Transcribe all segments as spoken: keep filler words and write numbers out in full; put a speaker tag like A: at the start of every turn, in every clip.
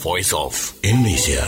A: Voice of Indonesia.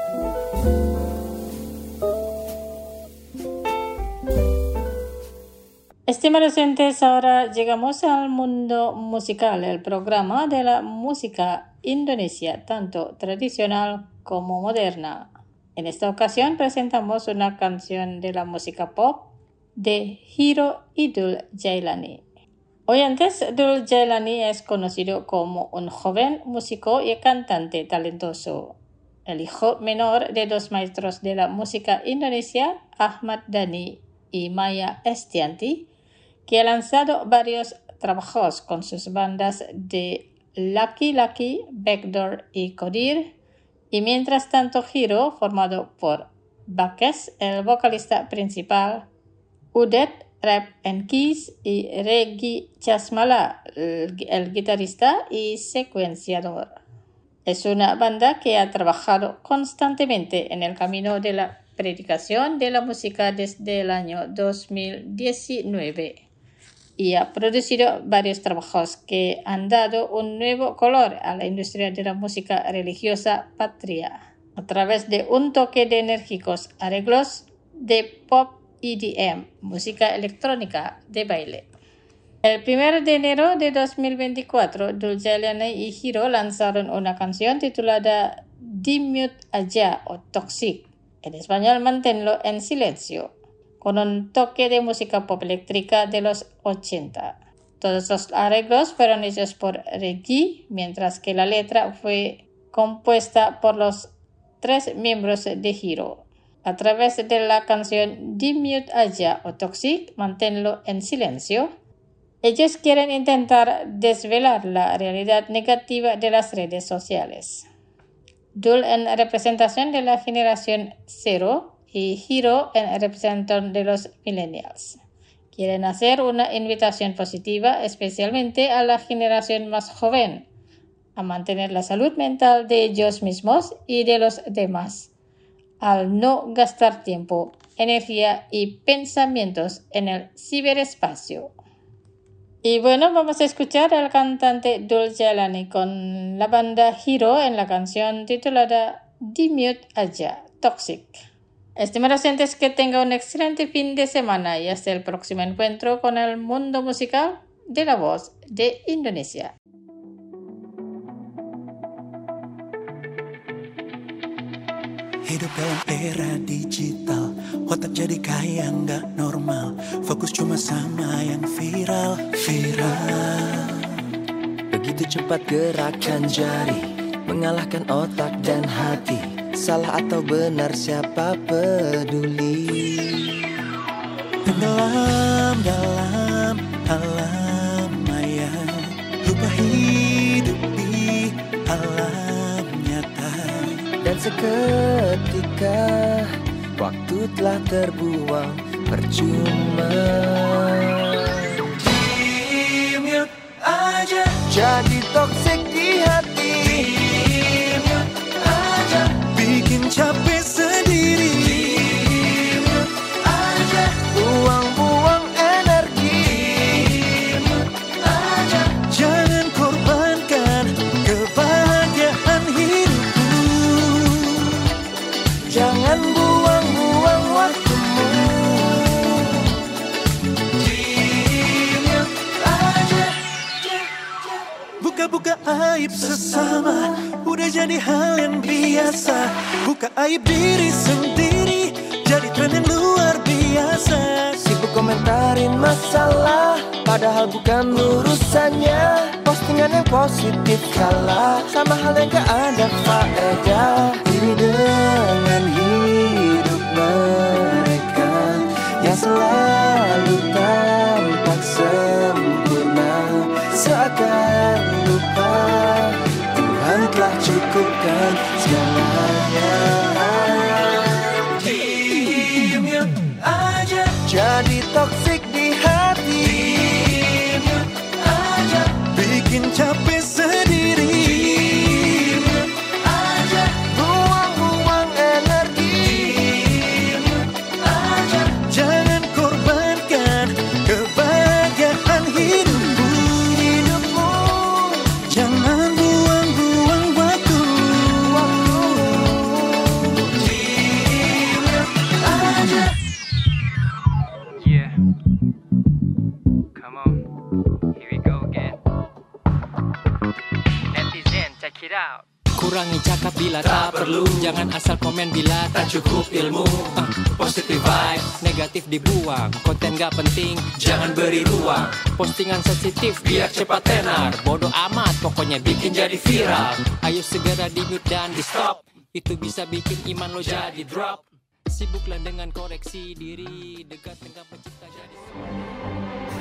B: Estimados oyentes, ahora llegamos al mundo musical, el programa de la música indonesia, tanto tradicional como moderna. En esta ocasión presentamos una canción de la música pop de Hiro y Dul Jailani. Oyentes, Dul Jailani es conocido como un joven músico y cantante talentoso, el hijo menor de dos maestros de la música indonesia, Ahmad Dhani y Maya Estianty, que ha lanzado varios trabajos con sus bandas de Lucky Lucky, Backdoor y Kodir, y mientras tanto Hiro, formado por Bakes, el vocalista principal, Udet, Rap and Keys, y Regi Chasmala, el, el guitarrista y secuenciador. Es una banda que ha trabajado constantemente en el camino de la predicación de la música desde el año dos mil diecinueve y ha producido varios trabajos que han dado un nuevo color a la industria de la música religiosa patria a través de un toque de enérgicos arreglos de pop E D M, música electrónica de baile. El primero de enero de dos mil veinticuatro, Dul Jailani y Hiro lanzaron una canción titulada Di-Mute Aja o Toxic, en español Manténlo en Silencio, con un toque de música pop eléctrica de los ochenta. Todos los arreglos fueron hechos por Regi, mientras que la letra fue compuesta por los tres miembros de Hiro. A través de la canción Di-Mute Aja o Toxic, Manténlo en Silencio, ellos quieren intentar desvelar la realidad negativa de las redes sociales. Dul en representación de la generación cero y Hiro en representación de los millennials. Quieren hacer una invitación positiva especialmente a la generación más joven a mantener la salud mental de ellos mismos y de los demás, al no gastar tiempo, energía y pensamientos en el ciberespacio. Y bueno, vamos a escuchar al cantante Dul Jailani con la banda Hiro en la canción titulada Di-Mute Aja, Toxic. Estimados oyentes, que tengan un excelente fin de semana y hasta el próximo encuentro con el mundo musical de la voz de Indonesia.
C: Hidup dalam era digital, otak jadi kayak nggak normal, fokus cuma sama yang viral, viral.
D: Begitu cepat gerakan jari, mengalahkan otak dan hati. Salah atau benar siapa peduli.
C: Tenggelam dalam alam maya, lupa hidup di alam nyata.
D: Dan seketika waktu telah terbuang percuma.
C: Di-mute aja,
D: jadi toksik di hati.
C: di-mute aja, bikin capek sendiri. Di-mute aja,
D: Buang-buang energi.
C: di-mute aja, jangan korbankan kebahagiaan hidupmu.
D: Jangan buang-buang waktumu.
C: Di-mute aja, buka-buka aib sesama, udah jadi hal yang biasa. Buka aib diri sendiri, jadi tren yang luar biasa.
D: Sibuk komentarin masalah, padahal bukan urusannya. Postingan yang positif kalah, sama hal yang gak ada faedah. Ini dengan hidup mereka yang selalu tampak sempurna, seakan lupa Tuhan telah cukupkan segalanya.
C: Di-mute aja,
D: Jadi toksik di hati.
C: di-mute aja, bikin capek sendiri. Di-mute aja,
D: Buang-buang energi.
C: di-mute aja, jangan korbankan kebahagiaan hidupmu.
D: Hidupmu
C: Jangan buang-buang waktu.
E: out.
F: Kurangi cakap bila tak, tak perlu. Jangan asal komen bila tak cukup ilmu. uh, Positive vibes, negatif dibuang. Konten gak penting, jangan beri ruang. Postingan sensitif biar cepat tenar. Bodoh amat, pokoknya bikin jadi viral. Ayo segera di mute dan di stop. Itu bisa bikin iman lo jadi drop. Sibuklah dengan koreksi diri. Dekat dengan pencipta jadi